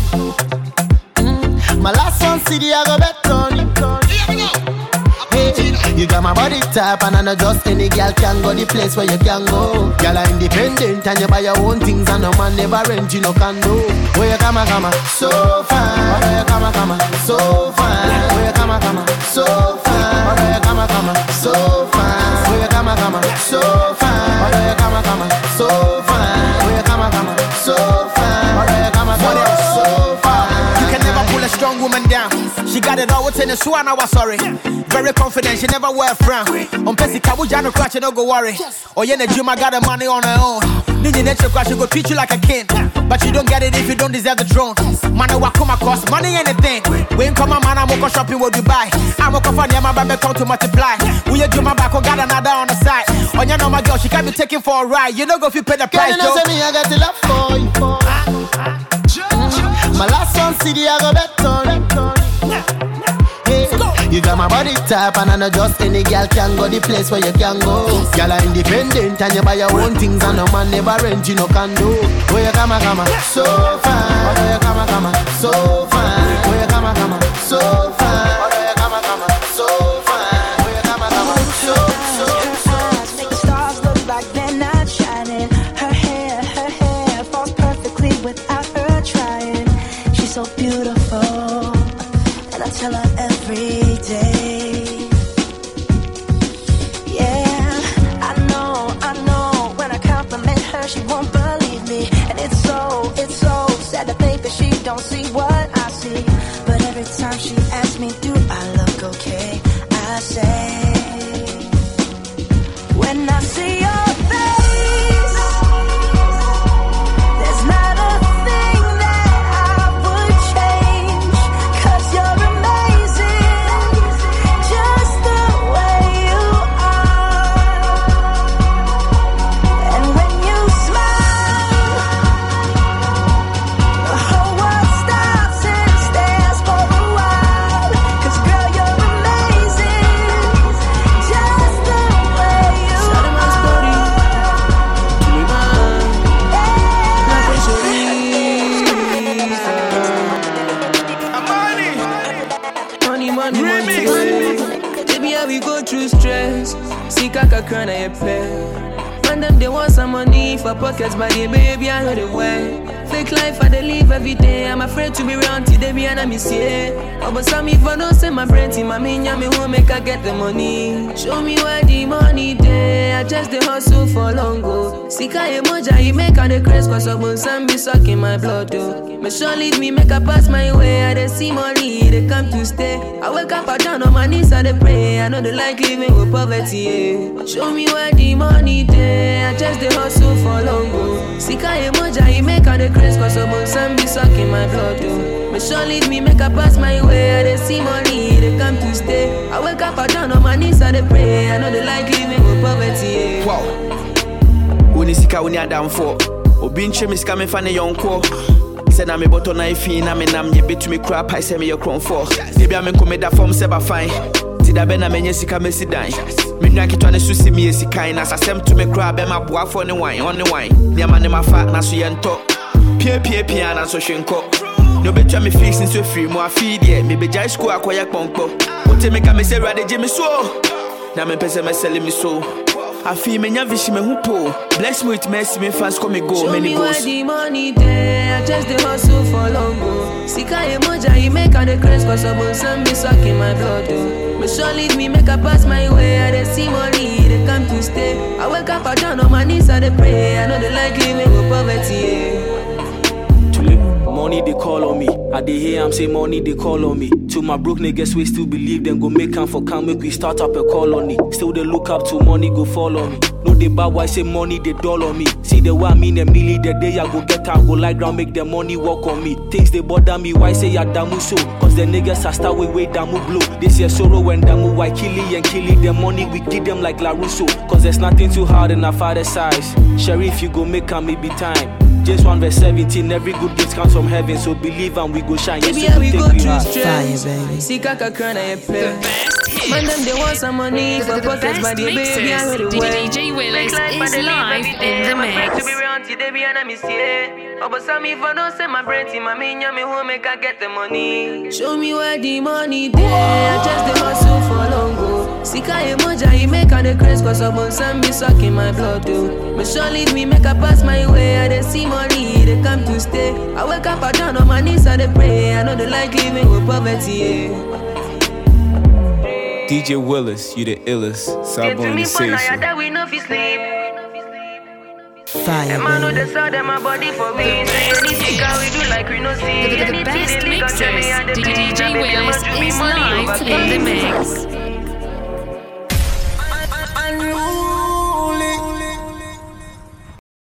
Mm. My last one C D I go bet on you. Hey, you got my body type and I know just any girl can go the place where you can go. Girl are independent and you buy your own things and no man never rent you no condo. Where you come come so fine. Where you come come so fine. Where you come come so fine. Where you come come so fine. Where you come come so fine. Where you come come so fine. Where you come come so fine. Where you come come so fine. You can never pull a strong woman down. She got it all within a swan, I was sorry. Very confident, she never wear a frown. On Pessy Kabuja, no crash, no go worry. Oh, yeah, the Juma got the money on her own. Need the next crash, she go treat you like a king. But you don't get it if you don't deserve the throne. Man, I come across money anything. We ain't come a man, I'm go shopping with Dubai. I'm a coffee, my baby come to multiply. We ain't do my back, got another on the side. Oh, you know my girl, she can't be taken for a ride. You know go if you pay the price, Girl, you know say me, I got the love for you. Mm. My last one C D I go bet on. Hey, You got my body type and I know just any girl can go the place where you can go. Girl are independent and you buy your own things and no man never rent you no condo. Where you come, come, so fine. Where you come, come, so fine. Where you come, come, so fine. Where you come, come, so fine. Where you come, come, so so so. Make the stars look like they're not shining. Her hair, her hair falls perfectly without her trying. She's so beautiful, and I tell her every day. Yeah, I know, I know. When I compliment her, she won't believe me, and it's so, it's so sad to think that she don't see what I see. But every time she asks me, do I look okay? I say, when I see your face, there's not a thing that I would change. 'Cause you're amazing, just the way you are. And when you smile, the whole world stops and stares for a while. 'Cause girl, you're amazing, just the way you Money, money, money, money. Baby, how we go through stress. See, kaka crown I pay. Man, them they want some money for pockets, but yeah, baby, I know the way. Fake life I they live every day. I'm afraid to be around till they be and I miss it. Oh, but some if I don't send my brain to my mean, me won't make I get the money. Show me where the money there. I just the hustle for long go. See, I emoji, you make all the craze, cause some some be sucking my blood, though. Me sure leave me, make I pass my way. I they see money, they come to stay. I wake up, I down on my knees, I they pray. I know they like living with poverty, yeah. Show me where the money there. I just the hustle for long go. See, I emoji, you make all the craze, cause some some be sucking my blood, though. Me sure leave me, make I pass my way. I they see money, they come to stay. I wake up, I down on my knees, I they pray. I know they like living with poverty, yeah. Wow. When sika when you down for, obi nche me sika me fa ne yonko. Say na me bottle na ifi na me nam ye betu me crap I say me your crown for. Debi a me komeda form se ba fine. Ti da be na me nye sika me si dan. Me nwa kitwa ne so si me sika na asem to me crap be ma boa for ne wine on ne wine. Ne ma ne ma fa na so ye nto. Pie pie pie na so hwenko. No betu me fix so free mo afi de me be jai school akoya kponkpo. O te me ka me se rade je me so. Na me pese me sell me so. I feel me nya vishi me hupo. Bless me with mercy, me fans come me go. Show many me goals. where the money there. I just the hustle for long go. Sika emoja, you make all the craze, cause some some be sucking my blood, though. Me sure leave me, make I pass my way. I they see money, they come to stay. I wake up, I down on my knees, I they pray. I know they like living with poverty, yeah. Money they call on me. I dey hear I'm say money they call on me. To my broke niggas we still believe them go make come for come make we start up a colony. Still they look up to money go follow me. No they bad why say money they dull on me. See the way I mean a milli the day I go get out go like ground make the money work on me. Things they bother me why say ya damu so. Cause the niggas are start way way damu blow. This year sorrow when damu why killy and killy the money we give them like La Russo. Cause there's nothing too hard in our father's size. Sheriff you go make come maybe time. Just one verse seventeen, every good gift comes from heaven, so believe and we go shine. Baby, Yes, we so go take we through high. stress. See kaka crown I play. Man, them they want some money for pockets, but they baby I know the way. D J Willis is live in the mix. To be around today, be and I miss it. Oh, but some if I don't send my brain to my mean, me who make I get the money. Show me where the money there. I just the hustle for long go. Sika emoja, you make all the craze, cause some some be sucking my blood, though. Me sure leave me, make I pass my way. I they see money, they come to stay. I wake up, I down on my knees, I they pray. I know they like living with poverty, yeah. D J Willis, you the illest. Sabo in the station. Fire, man, know the sound of my body for me. Anything we do like we no see. The best mixes. D J Willis is live in the mix.